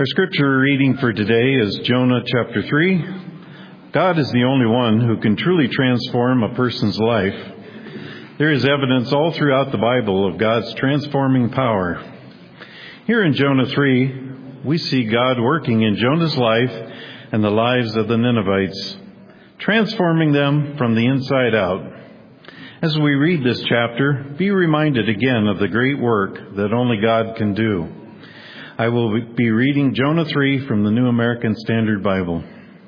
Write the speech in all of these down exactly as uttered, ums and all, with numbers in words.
Our scripture reading for today is Jonah chapter three. God is the only one who can truly transform a person's life. There is evidence all throughout the Bible of God's transforming power. Here in Jonah three, we see God working in Jonah's life and the lives of the Ninevites, transforming them from the inside out. As we read this chapter, be reminded again of the great work that only God can do. I will be reading Jonah three from the New American Standard Bible.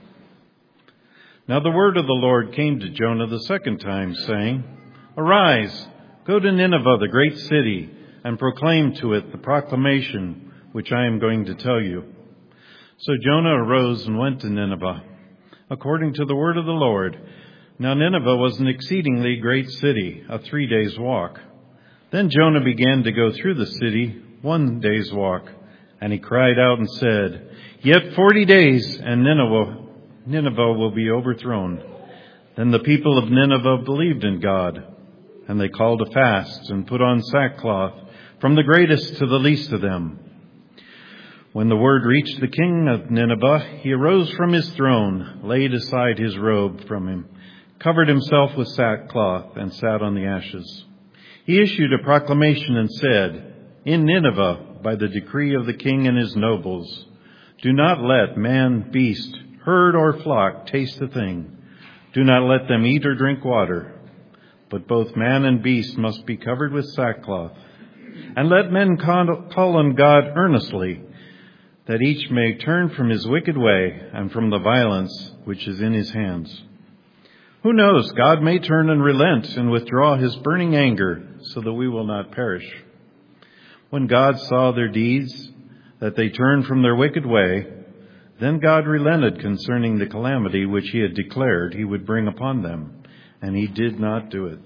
Now the word of the Lord came to Jonah the second time, saying, "Arise, go to Nineveh, the great city, and proclaim to it the proclamation which I am going to tell you." So Jonah arose and went to Nineveh, according to the word of the Lord. Now Nineveh was an exceedingly great city, a three days' walk. Then Jonah began to go through the city one day's walk. And he cried out and said, "Yet forty days, and Nineveh, Nineveh will be overthrown." Then the people of Nineveh believed in God, and they called a fast and put on sackcloth, from the greatest to the least of them. When the word reached the king of Nineveh, he arose from his throne, laid aside his robe from him, covered himself with sackcloth, and sat on the ashes. He issued a proclamation and said, "In Nineveh, by the decree of the king and his nobles, do not let man, beast, herd, or flock taste a thing. Do not let them eat or drink water. But both man and beast must be covered with sackcloth. And let men call on God earnestly, that each may turn from his wicked way and from the violence which is in his hands. Who knows, God may turn and relent and withdraw his burning anger, so that we will not perish." When God saw their deeds, that they turned from their wicked way, then God relented concerning the calamity which he had declared he would bring upon them, and he did not do it.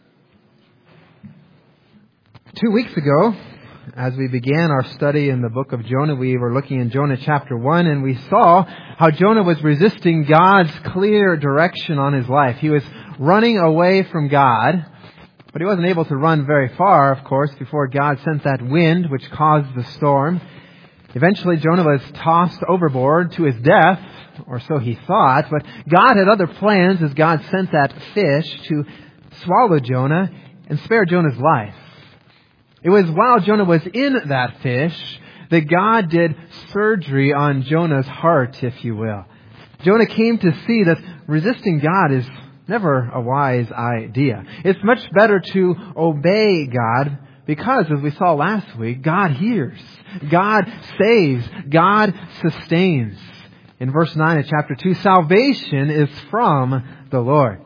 Two weeks ago, as we began our study in the book of Jonah, we were looking in Jonah chapter one, and we saw how Jonah was resisting God's clear direction on his life. He was running away from God. But he wasn't able to run very far, of course, before God sent that wind which caused the storm. Eventually, Jonah was tossed overboard to his death, or so he thought. But God had other plans as God sent that fish to swallow Jonah and spare Jonah's life. It was while Jonah was in that fish that God did surgery on Jonah's heart, if you will. Jonah came to see that resisting God is never a wise idea. It's much better to obey God because, as we saw last week, God hears, God saves, God sustains. In verse nine of chapter two, salvation is from the Lord.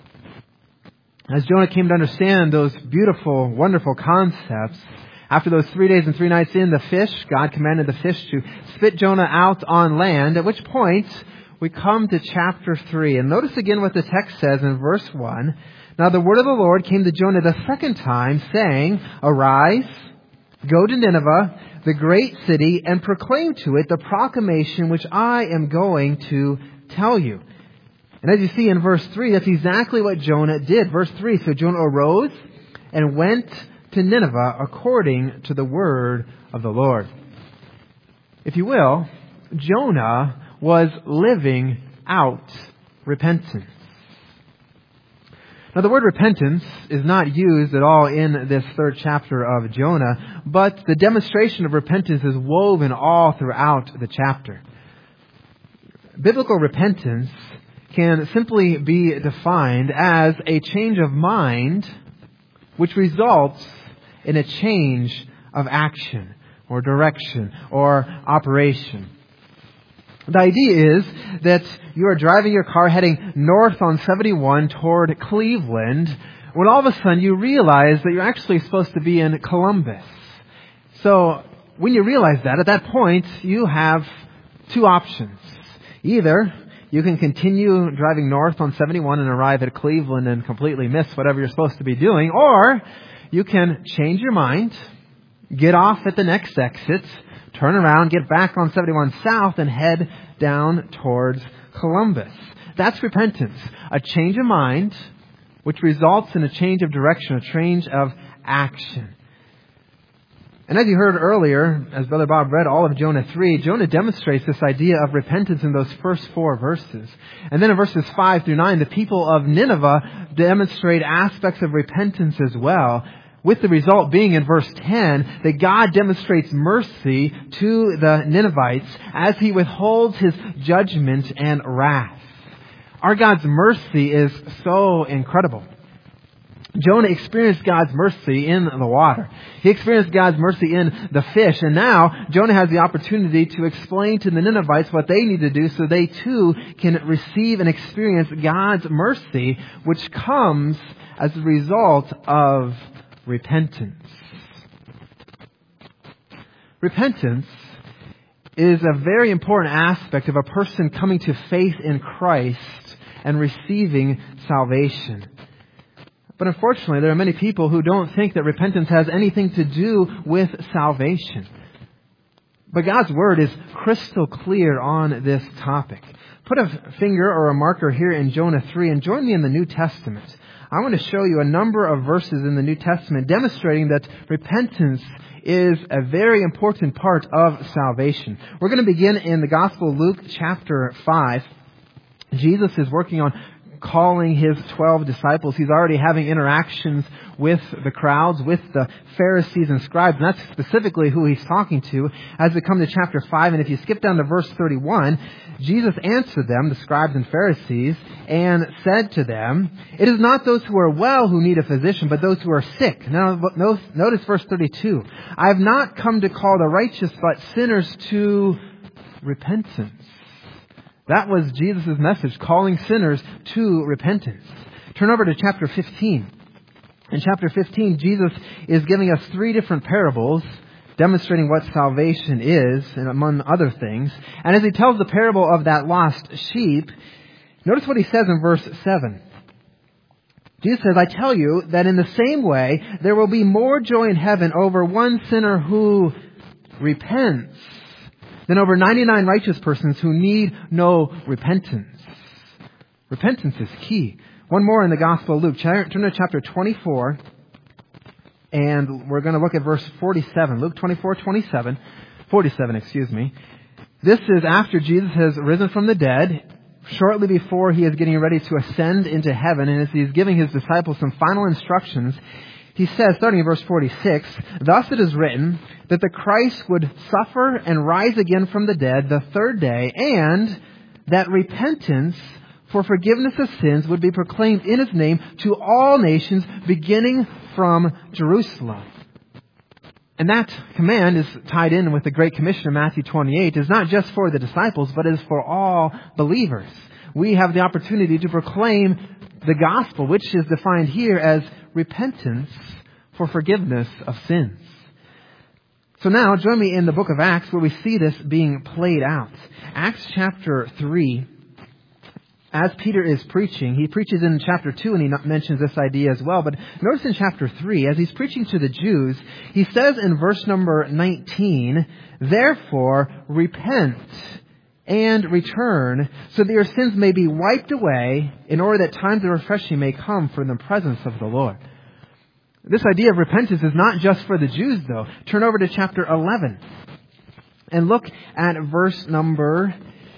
As Jonah came to understand those beautiful, wonderful concepts, after those three days and three nights in the fish, God commanded the fish to spit Jonah out on land, at which point we come to chapter three. And notice again what the text says in verse one. Now the word of the Lord came to Jonah the second time, saying, "Arise, go to Nineveh, the great city, and proclaim to it the proclamation which I am going to tell you." And as you see in verse three, that's exactly what Jonah did. Verse three, so Jonah arose and went to Nineveh according to the word of the Lord. If you will, Jonah was living out repentance. Now the word repentance is not used at all in this third chapter of Jonah, but the demonstration of repentance is woven all throughout the chapter. Biblical repentance can simply be defined as a change of mind which results in a change of action or direction or operation. The idea is that you are driving your car heading north on seventy-one toward Cleveland, when all of a sudden you realize that you're actually supposed to be in Columbus. So when you realize that, at that point, you have two options. Either you can continue driving north on seventy-one and arrive at Cleveland and completely miss whatever you're supposed to be doing, or you can change your mind, get off at the next exit, turn around, get back on seventy-one south, and head down towards Columbus. That's repentance. A change of mind, which results in a change of direction, a change of action. And as you heard earlier, as Brother Bob read all of Jonah three, Jonah demonstrates this idea of repentance in those first four verses. And then in verses five through nine, the people of Nineveh demonstrate aspects of repentance as well, with the result being in verse ten that God demonstrates mercy to the Ninevites as He withholds His judgment and wrath. Our God's mercy is so incredible. Jonah experienced God's mercy in the water. He experienced God's mercy in the fish. And now Jonah has the opportunity to explain to the Ninevites what they need to do so they too can receive and experience God's mercy, which comes as a result of repentance. Repentance is a very important aspect of a person coming to faith in Christ and receiving salvation. But unfortunately, there are many people who don't think that repentance has anything to do with salvation. But God's Word is crystal clear on this topic. Put a finger or a marker here in Jonah three and join me in the New Testament. I want to show you a number of verses in the New Testament demonstrating that repentance is a very important part of salvation. We're going to begin in the Gospel of Luke chapter five. Jesus is working on calling His twelve disciples. He's already having interactions with the crowds, with the Pharisees and scribes. And that's specifically who He's talking to as we come to chapter five. And if you skip down to verse thirty-one, Jesus answered them, the scribes and Pharisees, and said to them, "It is not those who are well who need a physician, but those who are sick." Now, notice verse thirty-two. "I have not come to call the righteous, but sinners to repentance." That was Jesus' message, calling sinners to repentance. Turn over to chapter fifteen. In chapter fifteen, Jesus is giving us three different parables demonstrating what salvation is, and among other things. And as He tells the parable of that lost sheep, notice what He says in verse seven. Jesus says, "I tell you that in the same way, there will be more joy in heaven over one sinner who repents than over ninety-nine righteous persons who need no repentance." Repentance is key. One more in the Gospel of Luke. Turn to chapter twenty-four, and we're going to look at verse forty-seven. Luke twenty-four, twenty-seven, forty-seven, excuse me. This is after Jesus has risen from the dead, shortly before He is getting ready to ascend into heaven, and as He's giving His disciples some final instructions, He says, starting in verse forty-six, "Thus it is written that the Christ would suffer and rise again from the dead the third day, and that repentance for forgiveness of sins would be proclaimed in His name to all nations, beginning from Jerusalem." And that command is tied in with the Great Commission of Matthew twenty-eight. It's not just for the disciples, but it is for all believers. We have the opportunity to proclaim the gospel, which is defined here as repentance for forgiveness of sins. So now, join me in the book of Acts where we see this being played out. Acts chapter three, as Peter is preaching, he preaches in chapter two and he mentions this idea as well. But notice in chapter three, as he's preaching to the Jews, he says in verse number nineteen, "Therefore repent and return, so that your sins may be wiped away, in order that times of refreshing may come from the presence of the Lord." This idea of repentance is not just for the Jews, though. Turn over to chapter eleven and look at verse number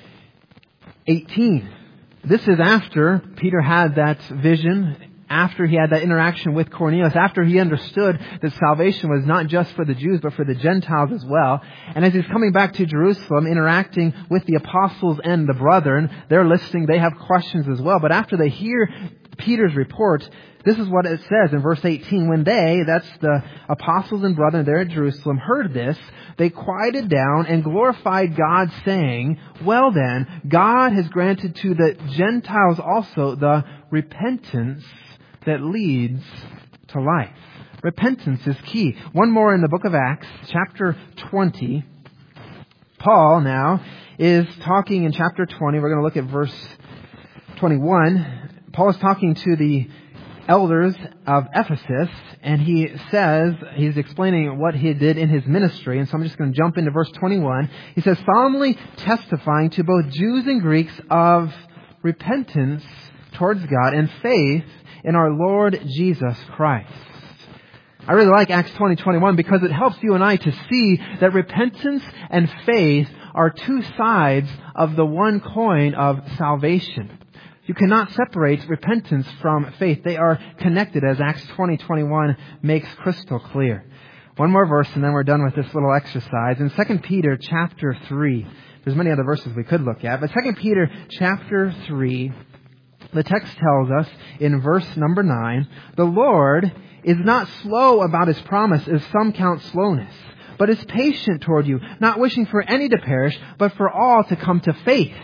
eighteen. This is after Peter had that vision, after he had that interaction with Cornelius, after he understood that salvation was not just for the Jews, but for the Gentiles as well. And as he's coming back to Jerusalem, interacting with the apostles and the brethren, they're listening, they have questions as well. But after they hear Peter's report, this is what it says in verse eighteen. "When they," that's the apostles and brethren there at Jerusalem, "heard this, they quieted down and glorified God, saying, 'Well then, God has granted to the Gentiles also the repentance that leads to life.'" Repentance is key. One more in the book of Acts, chapter twenty. Paul now is talking in chapter twenty. We're going to look at verse twenty-one. Paul is talking to the elders of Ephesus, and he says, he's explaining what he did in his ministry, and so I'm just going to jump into verse twenty-one. He says, "Solemnly testifying to both Jews and Greeks of repentance towards God and faith in our Lord Jesus Christ." I really like Acts twenty twenty-one because it helps you and I to see that repentance and faith are two sides of the one coin of salvation. You cannot separate repentance from faith. They are connected, as Acts twenty twenty-one makes crystal clear. One more verse and then we're done with this little exercise. In Second Peter chapter three, there's many other verses we could look at, but Second Peter chapter three, the text tells us in verse number nine, the Lord is not slow about His promise, as some count slowness, but is patient toward you, not wishing for any to perish, but for all to come to faith.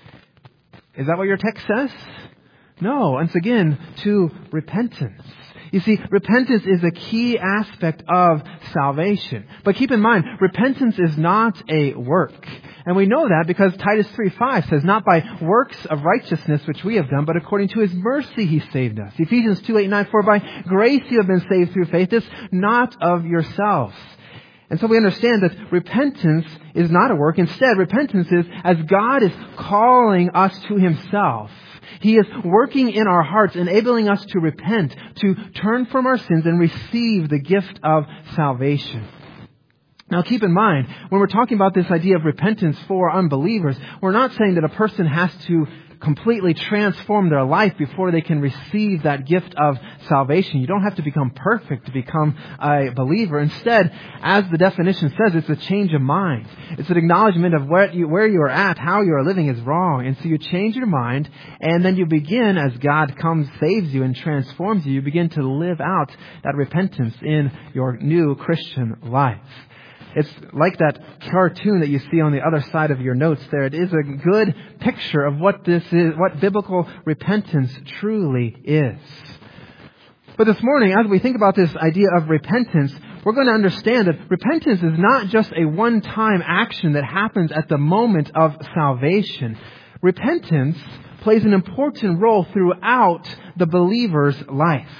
Is that what your text says? No. Once again, to repentance. You see, repentance is a key aspect of salvation. But keep in mind, repentance is not a work. And we know that because Titus three five says, not by works of righteousness which we have done, but according to His mercy He saved us. Ephesians two eight nine, for by grace you have been saved through faith, this not of yourselves. And so we understand that repentance is not a work. Instead, repentance is as God is calling us to Himself. He is working in our hearts, enabling us to repent, to turn from our sins and receive the gift of salvation. Now keep in mind, when we're talking about this idea of repentance for unbelievers, we're not saying that a person has to completely transform their life before they can receive that gift of salvation. You don't have to become perfect to become a believer. Instead, as the definition says, it's a change of mind. It's an acknowledgement of where you, where you are at, how you are living is wrong. And so you change your mind, and then you begin, as God comes, saves you, and transforms you, you begin to live out that repentance in your new Christian life. It's like that cartoon that you see on the other side of your notes there. It is a good picture of what this is, what biblical repentance truly is. But this morning, as we think about this idea of repentance, we're going to understand that repentance is not just a one-time action that happens at the moment of salvation. Repentance plays an important role throughout the believer's life.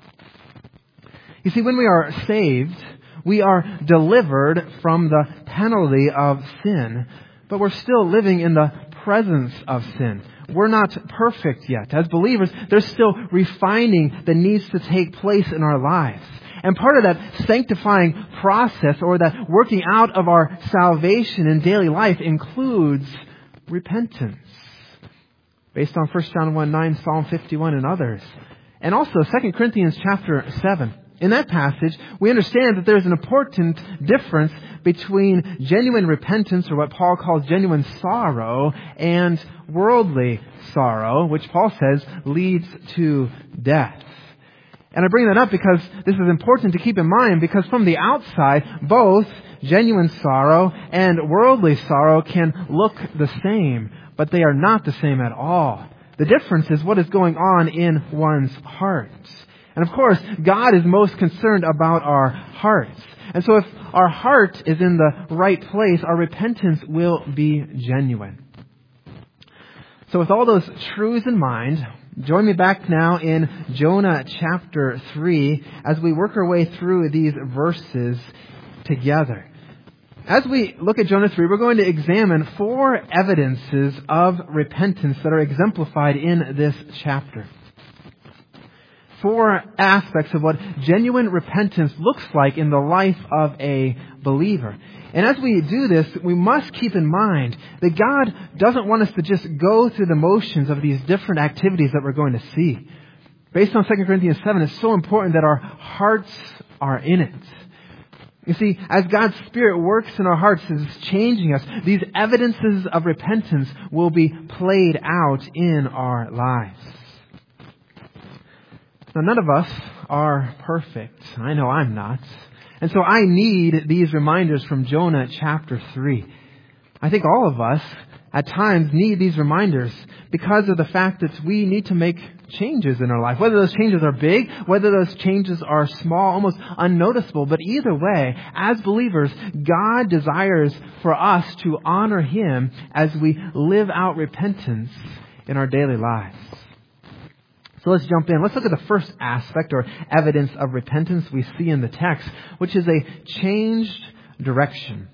You see, when we are saved, we are delivered from the penalty of sin, but we're still living in the presence of sin. We're not perfect yet. As believers, there's still refining that needs to take place in our lives. And part of that sanctifying process, or that working out of our salvation in daily life, includes repentance. Based on First John one nine, Psalm fifty-one, and others. And also Second Corinthians chapter seven. In that passage, we understand that there's an important difference between genuine repentance, or what Paul calls genuine sorrow, and worldly sorrow, which Paul says leads to death. And I bring that up because this is important to keep in mind, because from the outside, both genuine sorrow and worldly sorrow can look the same, but they are not the same at all. The difference is what is going on in one's heart. And of course, God is most concerned about our hearts. And so if our heart is in the right place, our repentance will be genuine. So with all those truths in mind, join me back now in Jonah chapter three as we work our way through these verses together. As we look at Jonah three, we're going to examine four evidences of repentance that are exemplified in this chapter. Four aspects of what genuine repentance looks like in the life of a believer. And as we do this, we must keep in mind that God doesn't want us to just go through the motions of these different activities that we're going to see. Based on Second Corinthians seven, it's so important that our hearts are in it. You see, as God's Spirit works in our hearts, is changing us, these evidences of repentance will be played out in our lives. Now, none of us are perfect. I know I'm not. And so I need these reminders from Jonah chapter three. I think all of us at times need these reminders because of the fact that we need to make changes in our life. Whether those changes are big, whether those changes are small, almost unnoticeable. But either way, as believers, God desires for us to honor Him as we live out repentance in our daily lives. So let's jump in. Let's look at the first aspect or evidence of repentance we see in the text, which is a changed direction.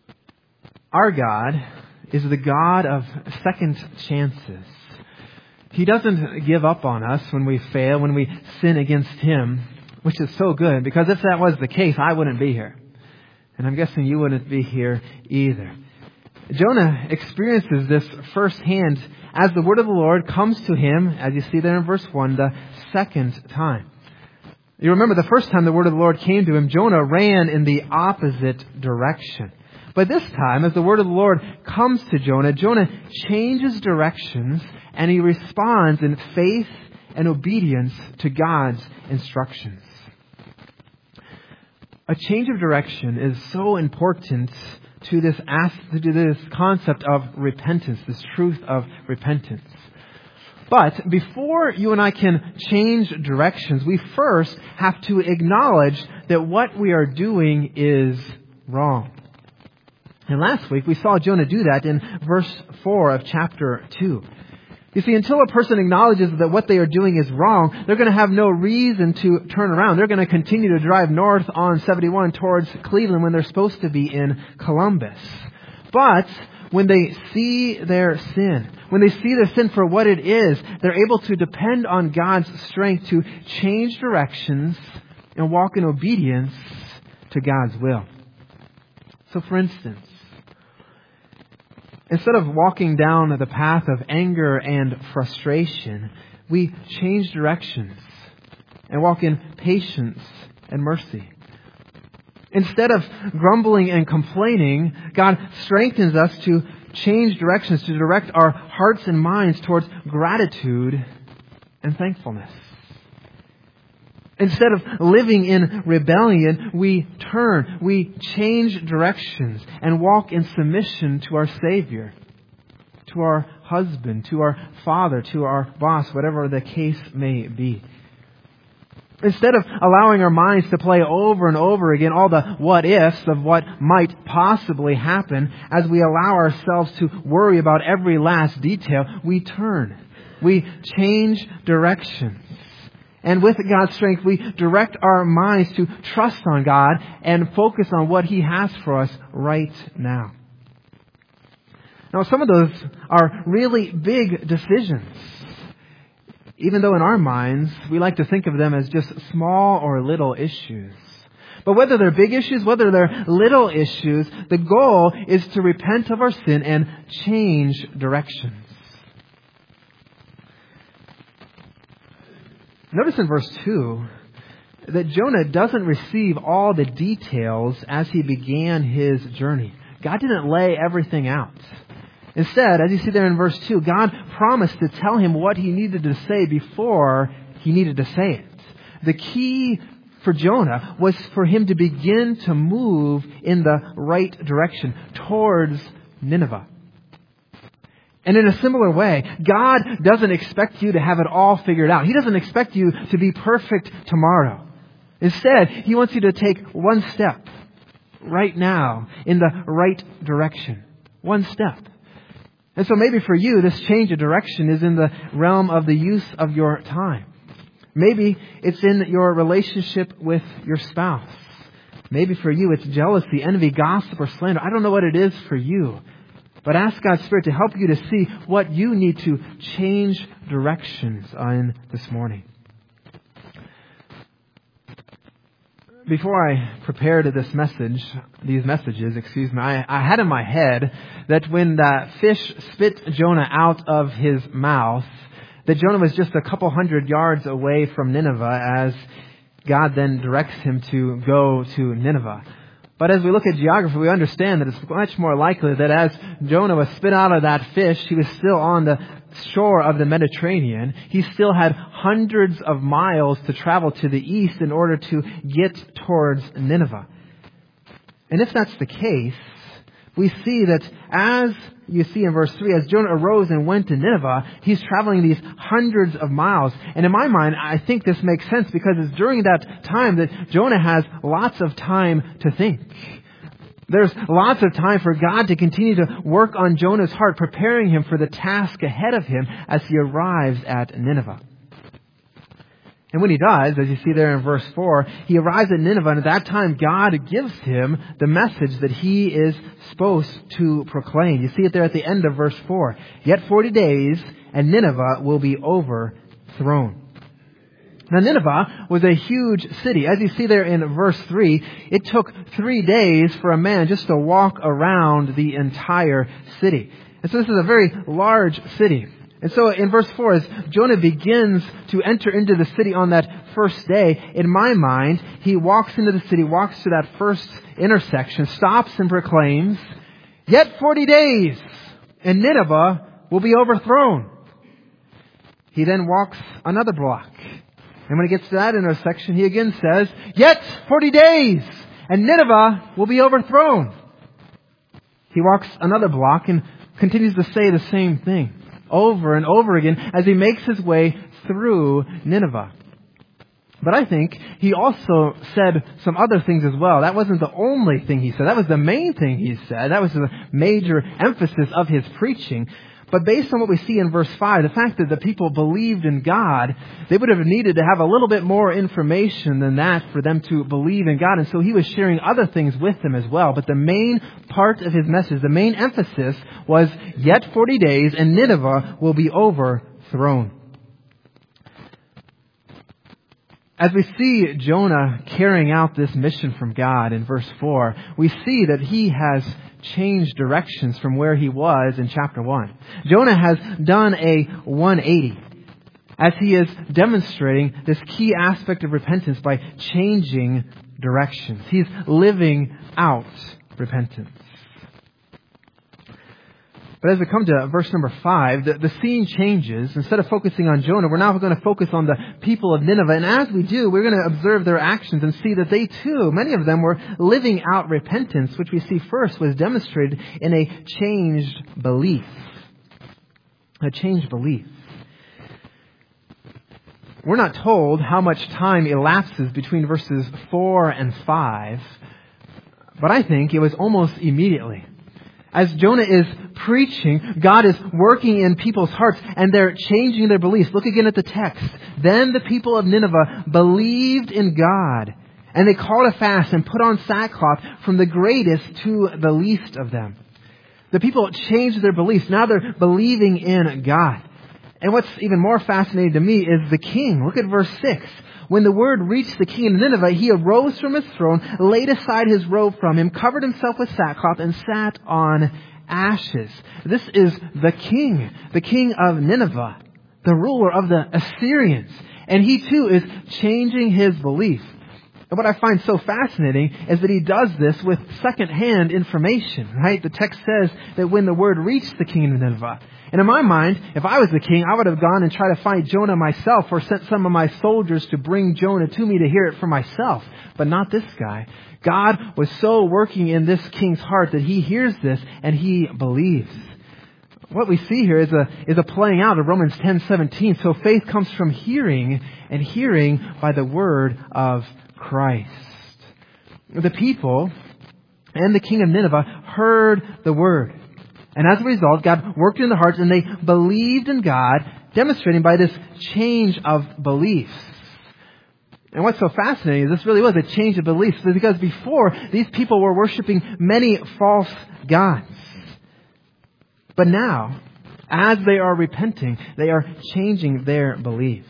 Our God is the God of second chances. He doesn't give up on us when we fail, when we sin against Him, which is so good, because if that was the case, I wouldn't be here. And I'm guessing you wouldn't be here either. Jonah experiences this firsthand as the word of the Lord comes to him, as you see there in verse one, the second time. You remember the first time the word of the Lord came to him, Jonah ran in the opposite direction. But this time, as the word of the Lord comes to Jonah, Jonah changes directions and he responds in faith and obedience to God's instructions. A change of direction is so important to this, to this concept of repentance, this truth of repentance. But before you and I can change directions, we first have to acknowledge that what we are doing is wrong. And last week we saw Jonah do that in verse four of chapter two. You see, until a person acknowledges that what they are doing is wrong, they're going to have no reason to turn around. They're going to continue to drive north on seventy-one towards Cleveland when they're supposed to be in Columbus. But when they see their sin, when they see their sin for what it is, they're able to depend on God's strength to change directions and walk in obedience to God's will. So for instance, instead of walking down the path of anger and frustration, we change directions and walk in patience and mercy. Instead of grumbling and complaining, God strengthens us to change directions, to direct our hearts and minds towards gratitude and thankfulness. Instead of living in rebellion, we turn, we change directions and walk in submission to our Savior, to our husband, to our father, to our boss, whatever the case may be. Instead of allowing our minds to play over and over again all the what-ifs of what might possibly happen, as we allow ourselves to worry about every last detail, we turn, we change directions. And with God's strength, we direct our minds to trust on God and focus on what He has for us right now. Now, some of those are really big decisions. Even though in our minds, we like to think of them as just small or little issues. But whether they're big issues, whether they're little issues, the goal is to repent of our sin and change directions. Notice in verse two that Jonah doesn't receive all the details as he began his journey. God didn't lay everything out. Instead, as you see there in verse two, God promised to tell him what he needed to say before he needed to say it. The key for Jonah was for him to begin to move in the right direction towards Nineveh. And in a similar way, God doesn't expect you to have it all figured out. He doesn't expect you to be perfect tomorrow. Instead, He wants you to take one step right now in the right direction. One step. And so maybe for you, this change of direction is in the realm of the use of your time. Maybe it's in your relationship with your spouse. Maybe for you, it's jealousy, envy, gossip, or slander. I don't know what it is for you. But ask God's Spirit to help you to see what you need to change directions on this morning. Before I prepared this message, these messages, excuse me, I, I had in my head that when the fish spit Jonah out of his mouth, that Jonah was just a couple hundred yards away from Nineveh as God then directs him to go to Nineveh. But as we look at geography, we understand that it's much more likely that as Jonah was spit out of that fish, he was still on the shore of the Mediterranean. He still had hundreds of miles to travel to the east in order to get towards Nineveh. And if that's the case, we see that as you see in verse three, as Jonah arose and went to Nineveh, he's traveling these hundreds of miles. And in my mind, I think this makes sense because it's during that time that Jonah has lots of time to think. There's lots of time for God to continue to work on Jonah's heart, preparing him for the task ahead of him as he arrives at Nineveh. And when he does, as you see there in verse four, he arrives at Nineveh, and at that time God gives him the message that he is supposed to proclaim. You see it there at the end of verse four. Yet forty days, and Nineveh will be overthrown. Now Nineveh was a huge city. As you see there in verse three, it took three days for a man just to walk around the entire city. And so this is a very large city. And so in verse four, as Jonah begins to enter into the city on that first day, in my mind, he walks into the city, walks to that first intersection, stops and proclaims, "Yet forty days, and Nineveh will be overthrown." He then walks another block. And when he gets to that intersection, he again says, "Yet forty days, and Nineveh will be overthrown." He walks another block and continues to say the same thing over and over again as he makes his way through Nineveh. But I think he also said some other things as well. That wasn't the only thing he said. That was the main thing he said. That was the major emphasis of his preaching. But based on what we see in verse five, the fact that the people believed in God, they would have needed to have a little bit more information than that for them to believe in God. And so he was sharing other things with them as well. But the main part of his message, the main emphasis was, "Yet forty days, and Nineveh will be overthrown." As we see Jonah carrying out this mission from God in verse four, we see that he has changed directions from where he was in chapter one. Jonah has done a one eighty as he is demonstrating this key aspect of repentance by changing directions. He's living out repentance. But as we come to verse number five, the, the scene changes. Instead of focusing on Jonah, we're now going to focus on the people of Nineveh. And as we do, we're going to observe their actions and see that they too, many of them, were living out repentance, which we see first was demonstrated in a changed belief. A changed belief. We're not told how much time elapses between verses four and five, but I think it was almost immediately. As Jonah is preaching, God is working in people's hearts and they're changing their beliefs. Look again at the text. Then the people of Nineveh believed in God, and they called a fast and put on sackcloth from the greatest to the least of them. The people changed their beliefs. Now they're believing in God. And what's even more fascinating to me is the king. Look at verse six. When the word reached the king of Nineveh, he arose from his throne, laid aside his robe from him, covered himself with sackcloth, and sat on ashes. This is the king, the king of Nineveh, the ruler of the Assyrians. And he too is changing his belief. And what I find so fascinating is that he does this with second-hand information, right? The text says that when the word reached the king of Nineveh, and in my mind, if I was the king, I would have gone and tried to find Jonah myself or sent some of my soldiers to bring Jonah to me to hear it for myself. But not this guy. God was so working in this king's heart that he hears this and he believes. What we see here is a is a playing out of Romans ten seventeen. So faith comes from hearing, and hearing by the word of Christ. The people and the king of Nineveh heard the word. And as a result, God worked in their hearts and they believed in God, demonstrating by this change of beliefs. And what's so fascinating is this really was a change of beliefs, because before, these people were worshiping many false gods. But now, as they are repenting, they are changing their beliefs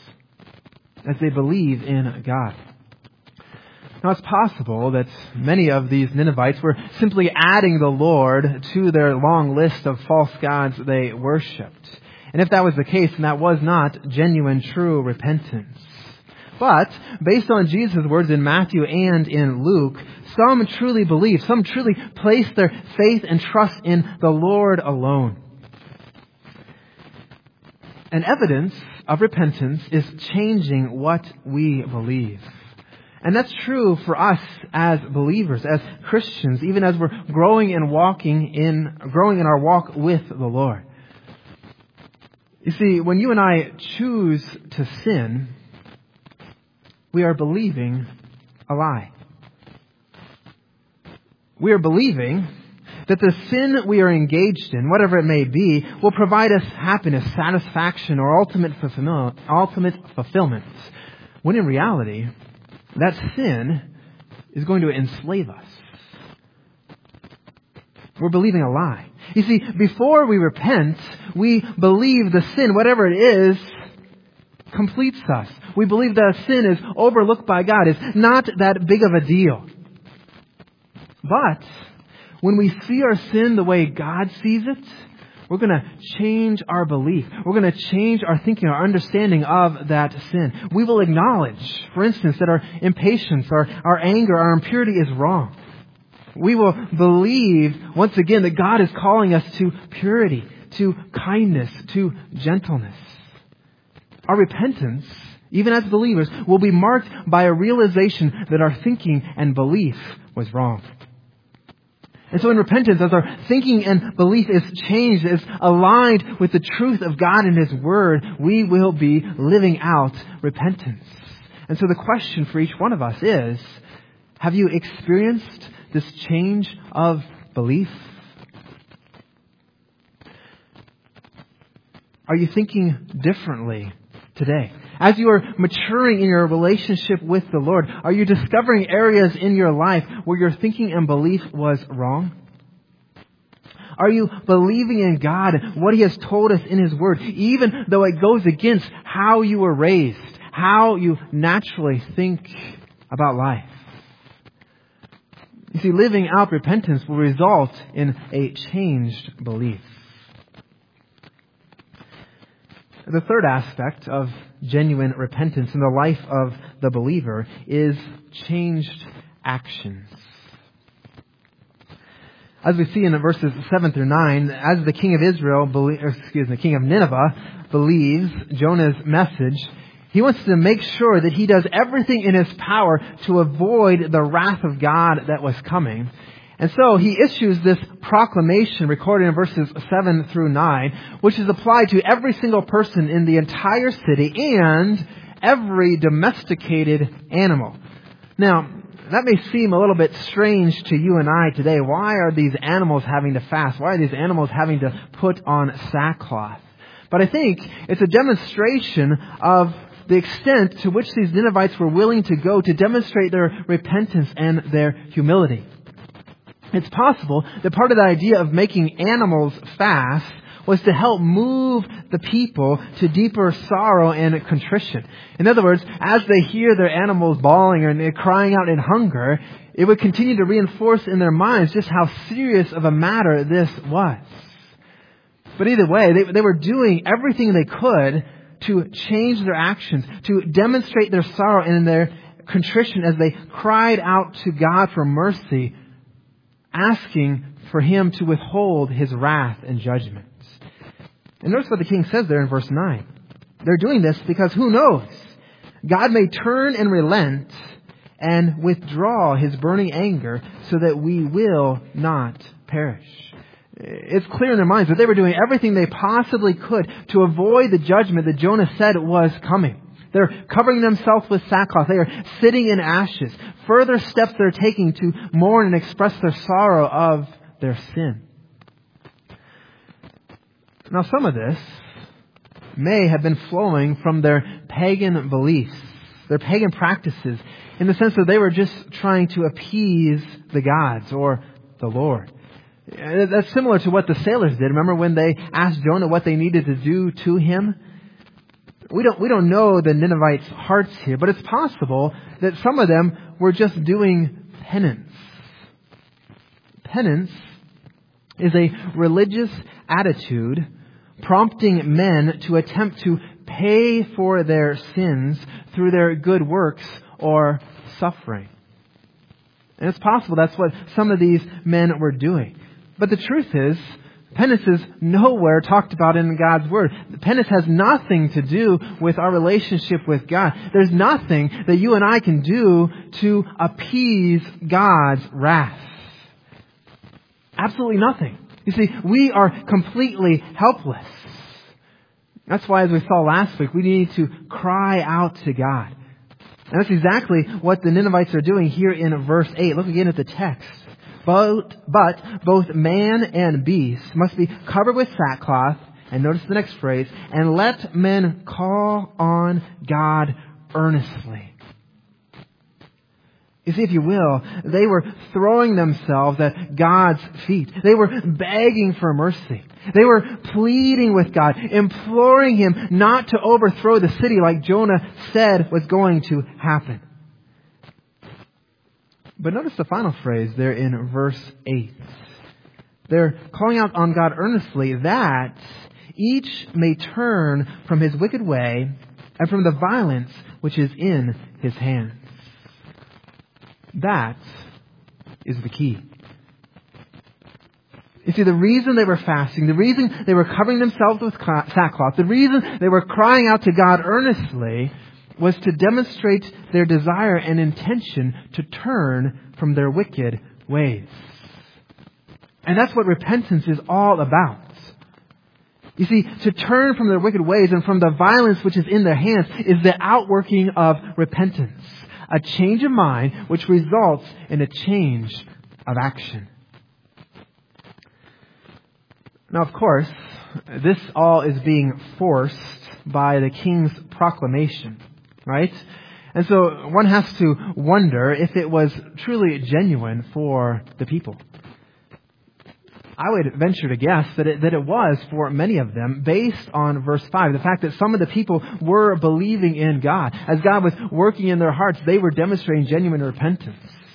as they believe in God. Now, it's possible that many of these Ninevites were simply adding the Lord to their long list of false gods they worshipped. And if that was the case, then that was not genuine, true repentance. But, based on Jesus' words in Matthew and in Luke, some truly believe, some truly place their faith and trust in the Lord alone. And evidence of repentance is changing what we believe. And that's true for us as believers, as Christians, even as we're growing and walking in, growing in our walk with the Lord. You see, when you and I choose to sin, we are believing a lie. We are believing that the sin we are engaged in, whatever it may be, will provide us happiness, satisfaction, or ultimate fulfillment. Ultimate fulfillment. When in reality, that sin is going to enslave us. We're believing a lie. You see, before we repent, we believe the sin, whatever it is, completes us. We believe that sin is overlooked by God. It's not that big of a deal. But when we see our sin the way God sees it, we're going to change our belief. We're going to change our thinking, our understanding of that sin. We will acknowledge, for instance, that our impatience, our, our anger, our impurity is wrong. We will believe, once again, that God is calling us to purity, to kindness, to gentleness. Our repentance, even as believers, will be marked by a realization that our thinking and belief was wrong. And so in repentance, as our thinking and belief is changed, is aligned with the truth of God and His Word, we will be living out repentance. And so the question for each one of us is, have you experienced this change of belief? Are you thinking differently today? As you are maturing in your relationship with the Lord, are you discovering areas in your life where your thinking and belief was wrong? Are you believing in God and what He has told us in His Word, even though it goes against how you were raised, how you naturally think about life? You see, living out repentance will result in a changed belief. The third aspect of genuine repentance in the life of the believer is changed actions. As we see in verses seven through nine, as the king of Israel, excuse me, the king of Nineveh believes Jonah's message, he wants to make sure that he does everything in his power to avoid the wrath of God that was coming. And so he issues this proclamation recorded in verses seven through nine, which is applied to every single person in the entire city and every domesticated animal. Now, that may seem a little bit strange to you and I today. Why are these animals having to fast? Why are these animals having to put on sackcloth? But I think it's a demonstration of the extent to which these Ninevites were willing to go to demonstrate their repentance and their humility. It's possible that part of the idea of making animals fast was to help move the people to deeper sorrow and contrition. In other words, as they hear their animals bawling and crying out in hunger, it would continue to reinforce in their minds just how serious of a matter this was. But either way, they, they were doing everything they could to change their actions, to demonstrate their sorrow and their contrition as they cried out to God for mercy, asking for Him to withhold His wrath and judgment. And notice what the king says there in verse nine. They're doing this because who knows? God may turn and relent and withdraw His burning anger so that we will not perish. It's clear in their minds that they were doing everything they possibly could to avoid the judgment that Jonah said was coming. They're covering themselves with sackcloth. They are sitting in ashes. Further steps they're taking to mourn and express their sorrow of their sin. Now, some of this may have been flowing from their pagan beliefs, their pagan practices, in the sense that they were just trying to appease the gods or the Lord. That's similar to what the sailors did. Remember when they asked Jonah what they needed to do to him? We don't, we don't know the Ninevites' hearts here, but it's possible that some of them were just doing penance. Penance is a religious attitude prompting men to attempt to pay for their sins through their good works or suffering. And it's possible that's what some of these men were doing. But the truth is, penance is nowhere talked about in God's Word. Penance has nothing to do with our relationship with God. There's nothing that you and I can do to appease God's wrath. Absolutely nothing. You see, we are completely helpless. That's why, as we saw last week, we need to cry out to God. And that's exactly what the Ninevites are doing here in verse eight. Look again at the text. But, but both man and beast must be covered with sackcloth, and notice the next phrase, and let men call on God earnestly. You see, if you will, they were throwing themselves at God's feet. They were begging for mercy. They were pleading with God, imploring Him not to overthrow the city like Jonah said was going to happen. But notice the final phrase there in verse eight. They're calling out on God earnestly that each may turn from his wicked way and from the violence which is in his hands. That is the key. You see, the reason they were fasting, the reason they were covering themselves with sackcloth, the reason they were crying out to God earnestly was to demonstrate their desire and intention to turn from their wicked ways. And that's what repentance is all about. You see, to turn from their wicked ways and from the violence which is in their hands is the outworking of repentance. A change of mind which results in a change of action. Now, of course, this all is being forced by the king's proclamation, right? And so one has to wonder if it was truly genuine for the people. I would venture to guess that it, that it was for many of them, based on verse five. The fact that some of the people were believing in God. As God was working in their hearts, they were demonstrating genuine repentance.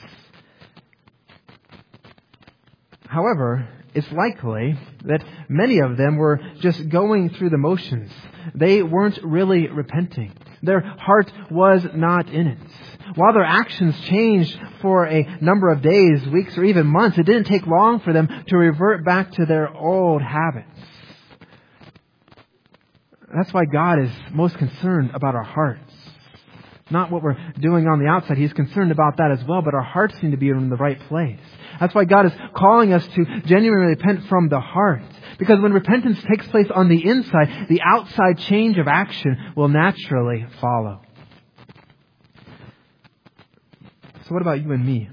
However, it's likely that many of them were just going through the motions. They weren't really repenting. Their heart was not in it. While their actions changed for a number of days, weeks, or even months, it didn't take long for them to revert back to their old habits. That's why God is most concerned about our hearts. Not what we're doing on the outside. He's concerned about that as well, but our hearts seem to be in the right place. That's why God is calling us to genuinely repent from the heart. Because when repentance takes place on the inside, the outside change of action will naturally follow. So what about you and me?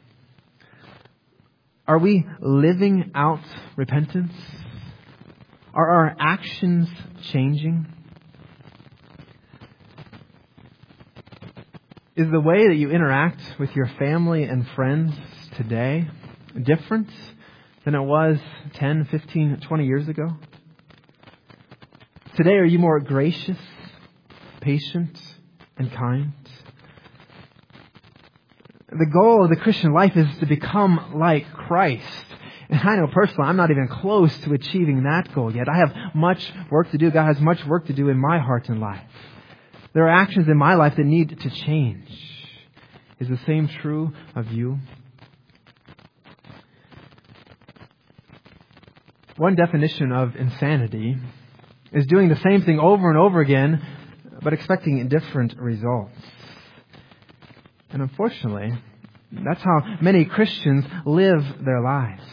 Are we living out repentance? Are our actions changing? Is the way that you interact with your family and friends today different than it was ten, fifteen, twenty years ago? Today, are you more gracious, patient, and kind? The goal of the Christian life is to become like Christ. And I know personally, I'm not even close to achieving that goal yet. I have much work to do. God has much work to do in my heart and life. There are actions in my life that need to change. Is the same true of you? One definition of insanity is doing the same thing over and over again, but expecting different results. And unfortunately, that's how many Christians live their lives.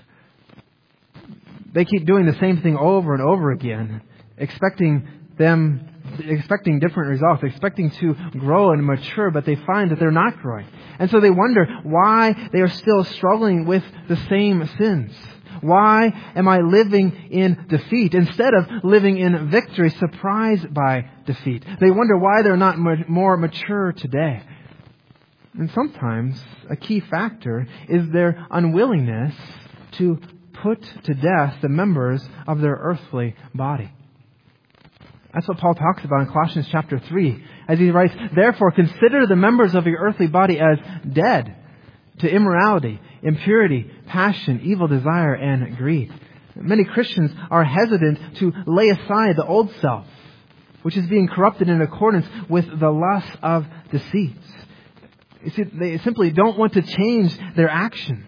They keep doing the same thing over and over again, expecting them, expecting different results, expecting to grow and mature, but they find that they're not growing. And so they wonder why they are still struggling with the same sins. Why am I living in defeat instead of living in victory, surprised by defeat? They wonder why they're not more mature today. And sometimes a key factor is their unwillingness to put to death the members of their earthly body. That's what Paul talks about in Colossians chapter three. As he writes, "Therefore consider the members of your earthly body as dead to immorality, impurity, passion, evil desire, and greed." Many Christians are hesitant to lay aside the old self, which is being corrupted in accordance with the lust of deceit. You see, they simply don't want to change their actions.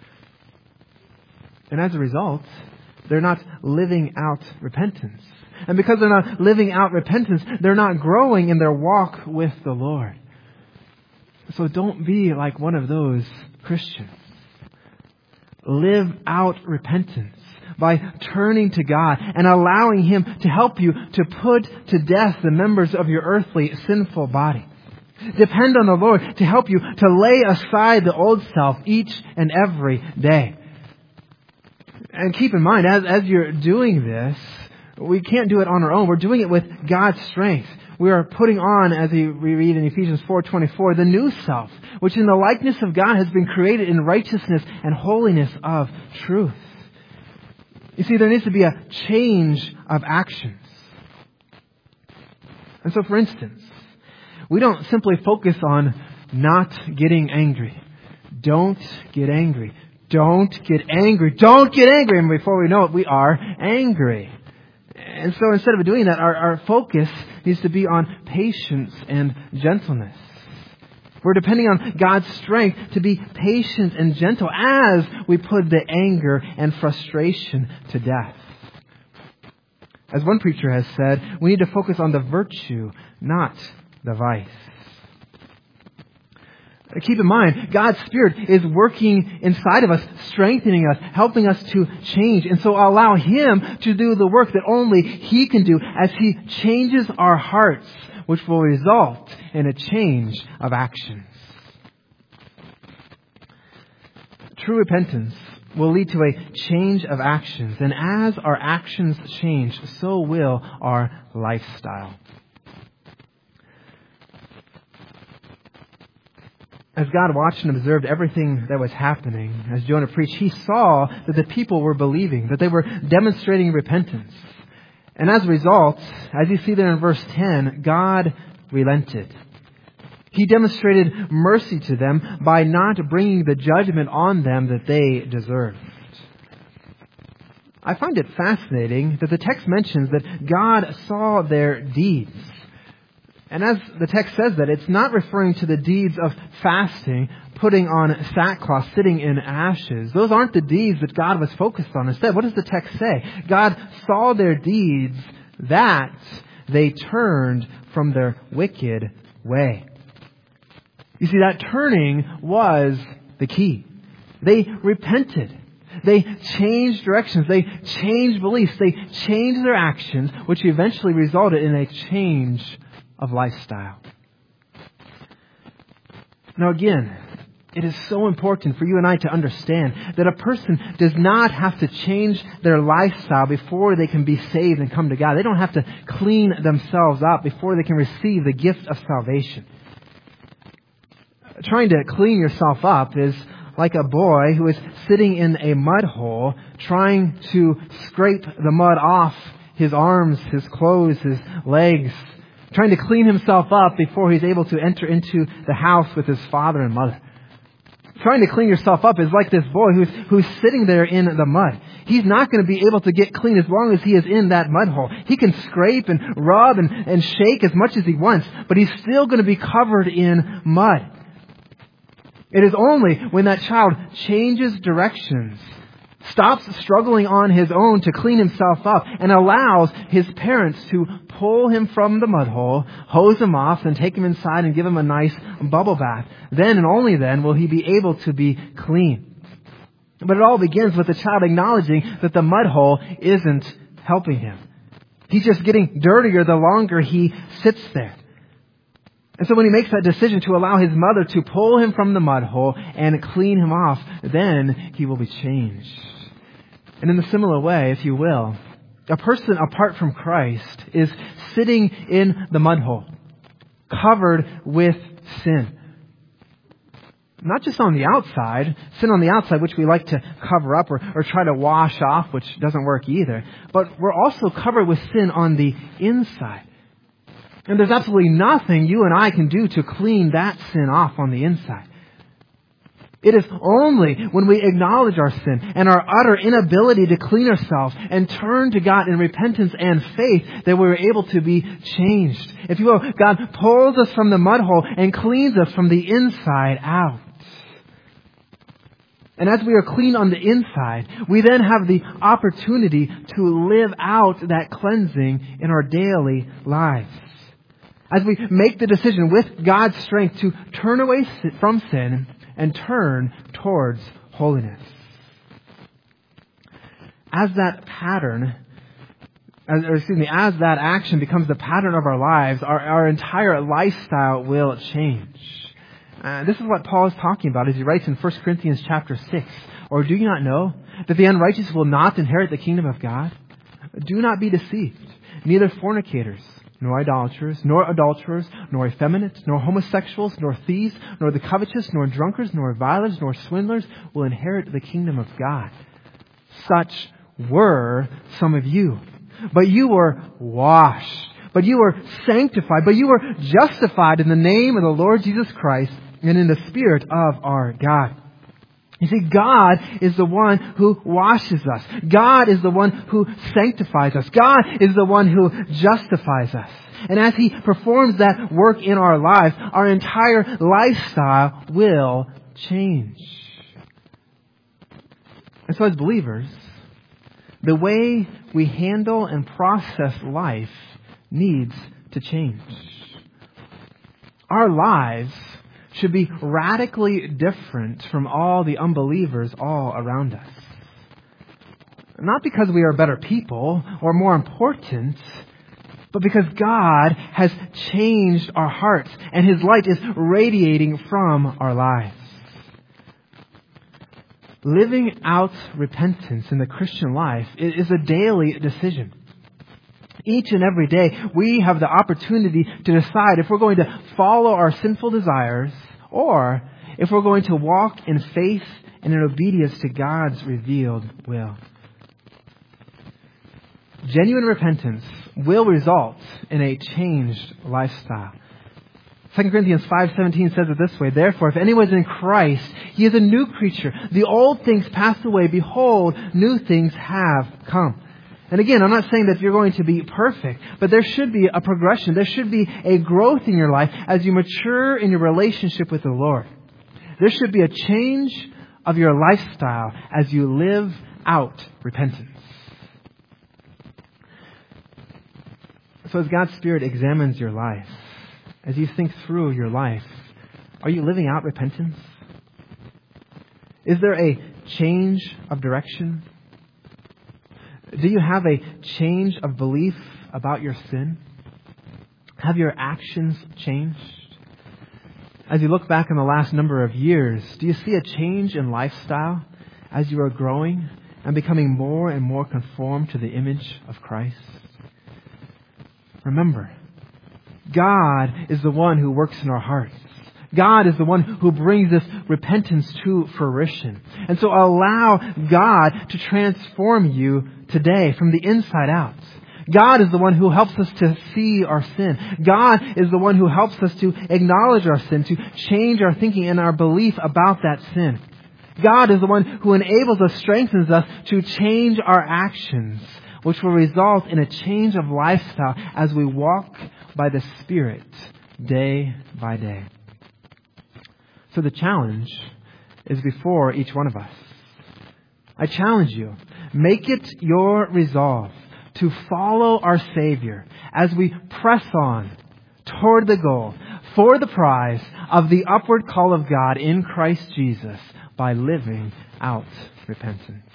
And as a result, they're not living out repentance. And because they're not living out repentance, they're not growing in their walk with the Lord. So don't be like one of those Christians. Live out repentance by turning to God and allowing Him to help you to put to death the members of your earthly sinful body. Depend on the Lord to help you to lay aside the old self each and every day. And keep in mind, as, as you're doing this, we can't do it on our own. We're doing it with God's strength. we are putting on, as we read in Ephesians four twenty-four, the new self, which in the likeness of God has been created in righteousness and holiness of truth. You see, there needs to be a change of actions. And so, for instance, we don't simply focus on not getting angry. Don't get angry. Don't get angry. Don't get angry. And before we know it, we are angry. And so instead of doing that, our, our focus needs to be on patience and gentleness. We're depending on God's strength to be patient and gentle as we put the anger and frustration to death. As one preacher has said, we need to focus on the virtue, not the vice. Keep in mind, God's Spirit is working inside of us, strengthening us, helping us to change. And so allow Him to do the work that only He can do as He changes our hearts, which will result in a change of actions. True repentance will lead to a change of actions. And as our actions change, so will our lifestyle. As God watched and observed everything that was happening, as Jonah preached, He saw that the people were believing, that they were demonstrating repentance. And as a result, as you see there in verse ten, God relented. He demonstrated mercy to them by not bringing the judgment on them that they deserved. I find it fascinating that the text mentions that God saw their deeds. And as the text says that, it's not referring to the deeds of fasting, putting on sackcloth, sitting in ashes. Those aren't the deeds that God was focused on. Instead, what does the text say? God saw their deeds that they turned from their wicked way. You see, that turning was the key. They repented. They changed directions. They changed beliefs. They changed their actions, which eventually resulted in a change of lifestyle. Now again, it is so important for you and I to understand that a person does not have to change their lifestyle before they can be saved and come to God. They don't have to clean themselves up before they can receive the gift of salvation. Trying to clean yourself up is like a boy who is sitting in a mud hole trying to scrape the mud off his arms, his clothes, his legs, trying to clean himself up before he's able to enter into the house with his father and mother. Trying to clean yourself up is like this boy who's who's sitting there in the mud. He's not going to be able to get clean as long as he is in that mud hole. He can scrape and rub and, and shake as much as he wants, but he's still going to be covered in mud. It is only when that child changes directions, stops struggling on his own to clean himself up, and allows his parents to pull him from the mud hole, hose him off, and take him inside and give him a nice bubble bath. Then and only then will he be able to be clean. But it all begins with the child acknowledging that the mud hole isn't helping him. He's just getting dirtier the longer he sits there. And so when he makes that decision to allow his mother to pull him from the mud hole and clean him off, then he will be changed. And in a similar way, if you will, a person apart from Christ is sitting in the mud hole, covered with sin. Not just on the outside, sin on the outside, which we like to cover up or, or try to wash off, which doesn't work either. But we're also covered with sin on the inside. And there's absolutely nothing you and I can do to clean that sin off on the inside. It is only when we acknowledge our sin and our utter inability to clean ourselves and turn to God in repentance and faith that we're able to be changed. If you will, God pulls us from the mud hole and cleans us from the inside out. And as we are clean on the inside, we then have the opportunity to live out that cleansing in our daily lives. As we make the decision with God's strength to turn away from sin and turn towards holiness. As that pattern, as, or excuse me, as that action becomes the pattern of our lives, our, our entire lifestyle will change. Uh, this is what Paul is talking about as he writes in First Corinthians chapter six. Or do you not know that the unrighteous will not inherit the kingdom of God? Do not be deceived. Neither fornicators, nor idolaters, nor adulterers, nor effeminate, nor homosexuals, nor thieves, nor the covetous, nor drunkards, nor revilers, nor swindlers will inherit the kingdom of God. Such were some of you. But you were washed, but you were sanctified, but you were justified in the name of the Lord Jesus Christ and in the Spirit of our God. You see, God is the one who washes us. God is the one who sanctifies us. God is the one who justifies us. And as He performs that work in our lives, our entire lifestyle will change. And so as believers, the way we handle and process life needs to change. Our lives should be radically different from all the unbelievers all around us. Not because we are better people or more important, but because God has changed our hearts and His light is radiating from our lives. Living out repentance in the Christian life is a daily decision. Each and every day, we have the opportunity to decide if we're going to follow our sinful desires or if we're going to walk in faith and in obedience to God's revealed will. Genuine repentance will result in a changed lifestyle. Second Corinthians five seventeen says it this way, "Therefore, if anyone is in Christ, he is a new creature. The old things passed away. Behold, new things have come." And again, I'm not saying that you're going to be perfect, but there should be a progression. There should be a growth in your life as you mature in your relationship with the Lord. There should be a change of your lifestyle as you live out repentance. So as God's Spirit examines your life, as you think through your life, are you living out repentance? Is there a change of direction? Do you have a change of belief about your sin? Have your actions changed? As you look back on the last number of years, do you see a change in lifestyle as you are growing and becoming more and more conformed to the image of Christ? Remember, God is the one who works in our hearts. God is the one who brings this repentance to fruition. And so allow God to transform you today from the inside out. God is the one who helps us to see our sin. God is the one who helps us to acknowledge our sin, to change our thinking and our belief about that sin. God is the one who enables us, strengthens us to change our actions, which will result in a change of lifestyle as we walk by the Spirit day by day. So the challenge is before each one of us. I challenge you, make it your resolve to follow our Savior as we press on toward the goal for the prize of the upward call of God in Christ Jesus by living out repentance.